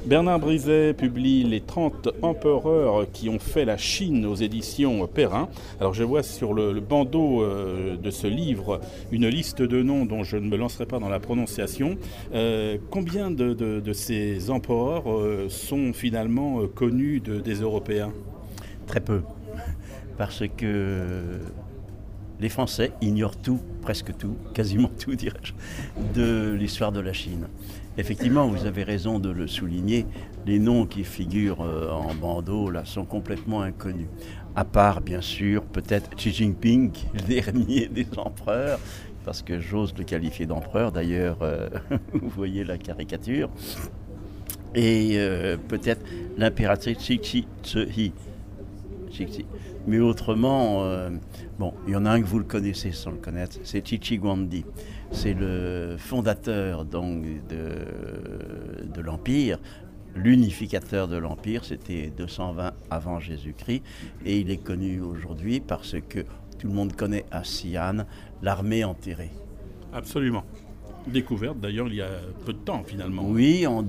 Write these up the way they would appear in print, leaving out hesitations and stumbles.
Bernard Briset publie Les 30 empereurs qui ont fait la Chine aux éditions Perrin. Alors je vois sur le bandeau de ce livre une liste de noms dont je ne me lancerai pas dans la prononciation. Combien de ces empereurs sont finalement connus des Européens ? Très peu, parce que les Français ignorent tout, presque tout, quasiment tout dirais-je, de l'histoire de la Chine. Effectivement, vous avez raison de le souligner, les noms qui figurent en bandeau là sont complètement inconnus. À part, bien sûr, peut-être Xi Jinping, le dernier des empereurs, parce que j'ose le qualifier d'empereur, d'ailleurs, vous voyez la caricature. Et peut-être l'impératrice Cixi Tse-hi. Mais autrement, il y en a un que vous le connaissez sans le connaître, c'est Cixi Guandi. C'est le fondateur donc, de l'Empire, l'unificateur de l'Empire, c'était 220 avant Jésus-Christ, et il est connu aujourd'hui parce que tout le monde connaît à Xi'an l'armée enterrée. Absolument. Découverte d'ailleurs il y a peu de temps finalement. Oui, en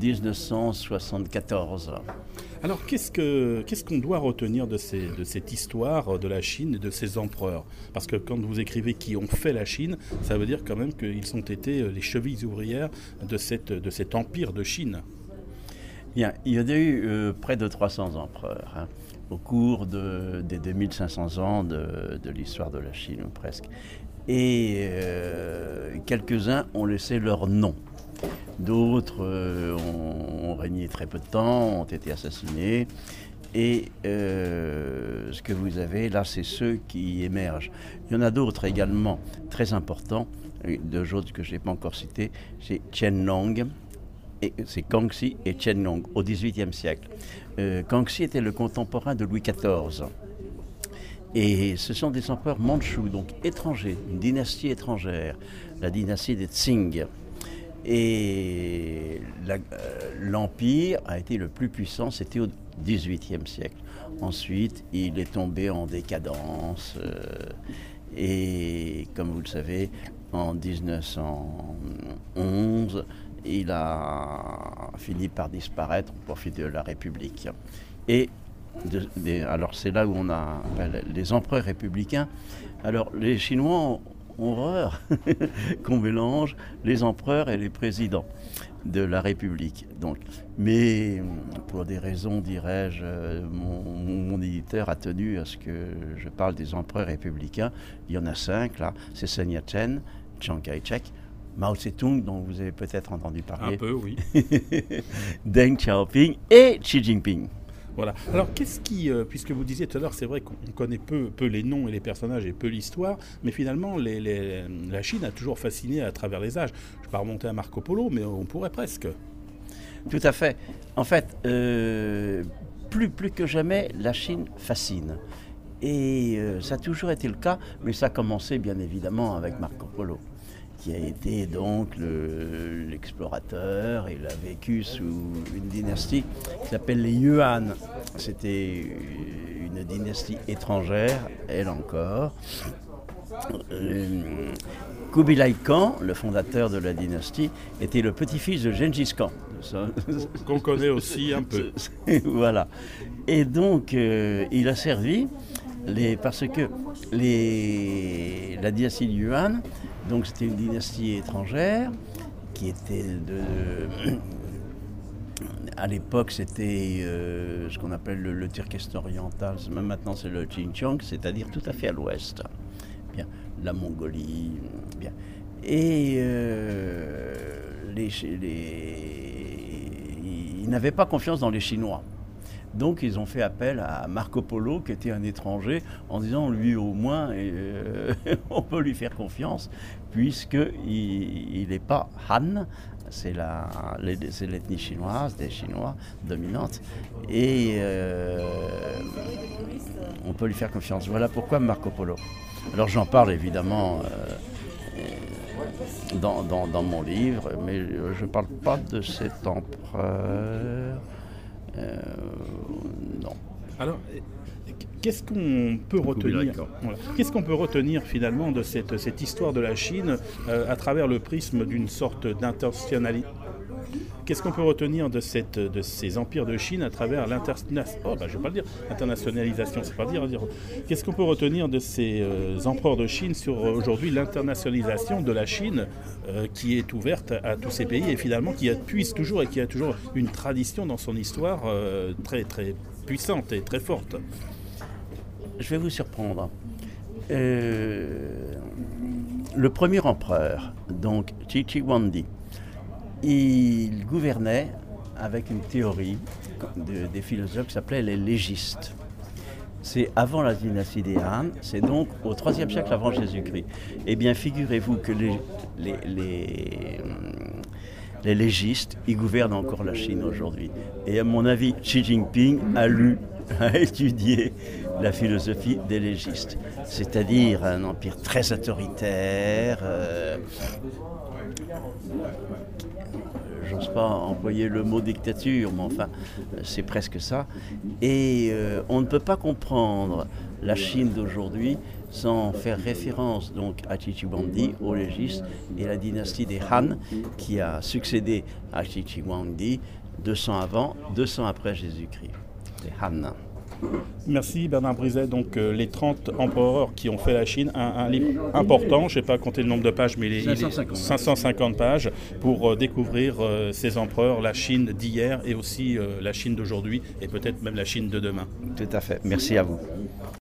1974. Alors qu'est-ce qu'on doit retenir de cette histoire de la Chine et de ses empereurs ? Parce que quand vous écrivez qui ont fait la Chine, ça veut dire quand même qu'ils ont été les chevilles ouvrières de cet empire de Chine. Bien, il y a eu près de 300 empereurs au cours des 2500 ans de l'histoire de la Chine, ou presque. Et quelques-uns ont laissé leur nom. D'autres ont régné très peu de temps, ont été assassinés. Et ce que vous avez là, c'est ceux qui émergent. Il y en a d'autres également très importants, deux autres que je n'ai pas encore cités, c'est Qianlong, c'est Kangxi et Qianlong au XVIIIe siècle. Kangxi était le contemporain de Louis XIV. Et ce sont des empereurs mandchous, donc étrangers, une dynastie étrangère, la dynastie des Qing. Et l'empire a été le plus puissant, c'était au XVIIIe siècle. Ensuite, il est tombé en décadence. Et comme vous le savez, en 1911, il a fini par disparaître au profit de la République. Et alors c'est là où on a les empereurs républicains. Alors les Chinois ont horreur qu'on mélange les empereurs et les présidents de la République. Donc, mais pour des raisons, dirais-je, mon éditeur a tenu à ce que je parle des empereurs républicains. Il y en a 5 là. C'est Sun Yat-sen, Chiang Kai-shek, Mao Tse-tung, dont vous avez peut-être entendu parler. Un peu, oui. Deng Xiaoping et Xi Jinping. Voilà. Alors, puisque vous disiez tout à l'heure, c'est vrai qu'on connaît peu les noms et les personnages et peu l'histoire, mais finalement, la Chine a toujours fasciné à travers les âges. Je ne vais pas remonter à Marco Polo, mais on pourrait presque. Tout à fait. En fait, plus que jamais, la Chine fascine. Et ça a toujours été le cas, mais ça a commencé bien évidemment avec Marco Polo, qui a été donc l'explorateur. Il a vécu sous une dynastie qui s'appelle les Yuan. C'était une dynastie étrangère, elle encore. Kubilai Khan, le fondateur de la dynastie, était le petit-fils de Gengis Khan. Qu'on connaît aussi un peu. Voilà. Et donc, il a servi parce que la dynastie Yuan, donc c'était une dynastie étrangère qui était à l'époque c'était ce qu'on appelle le Turkestan oriental, même maintenant c'est le Xinjiang, c'est-à-dire tout à fait à l'ouest. Bien, la Mongolie, bien. Et ils n'avaient pas confiance dans les Chinois. Donc ils ont fait appel à Marco Polo, qui était un étranger, en disant lui au moins on peut lui faire confiance, puisqu'il n'est pas Han, c'est l'ethnie chinoise, des Chinois dominante, et on peut lui faire confiance. Voilà pourquoi Marco Polo. Alors j'en parle évidemment dans mon livre, mais je ne parle pas de cet empereur. Non. Alors, qu'est-ce qu'on peut retenir Qu'est-ce qu'on peut retenir finalement de cette histoire de la Chine à travers le prisme d'une sorte d'intentionnalité Qu'est-ce qu'on peut retenir de ces empires de Chine à travers l'internationalisation, c'est pas dire. Qu'est-ce qu'on peut retenir de ces empereurs de Chine sur aujourd'hui l'internationalisation de la Chine qui est ouverte à tous ces pays et finalement qui puise toujours et qui a toujours une tradition dans son histoire très très puissante et très forte. Je vais vous surprendre. Le premier empereur, donc Cixi Huangdi, il gouvernait avec une théorie des philosophes qui s'appelait les légistes. C'est avant la dynastie des Han, c'est donc au IIIe siècle avant Jésus-Christ. Eh bien, figurez-vous que les légistes, ils gouvernent encore la Chine aujourd'hui. Et à mon avis, Xi Jinping a étudié la philosophie des légistes, c'est-à-dire un empire très autoritaire. J'ose pas employer le mot dictature, mais enfin, c'est presque ça. Et on ne peut pas comprendre la Chine d'aujourd'hui sans faire référence donc à Cixi Huangdi, aux légistes, et la dynastie des Han qui a succédé à Cixi Huangdi 200 avant, 200 après Jésus-Christ. Les Han. Merci Bernard Briset. Donc les 30 empereurs qui ont fait la Chine, un livre important, je ne sais pas compter le nombre de pages, mais il est 550 pages pour découvrir ces empereurs, la Chine d'hier et aussi la Chine d'aujourd'hui et peut-être même la Chine de demain. Tout à fait. Merci à vous.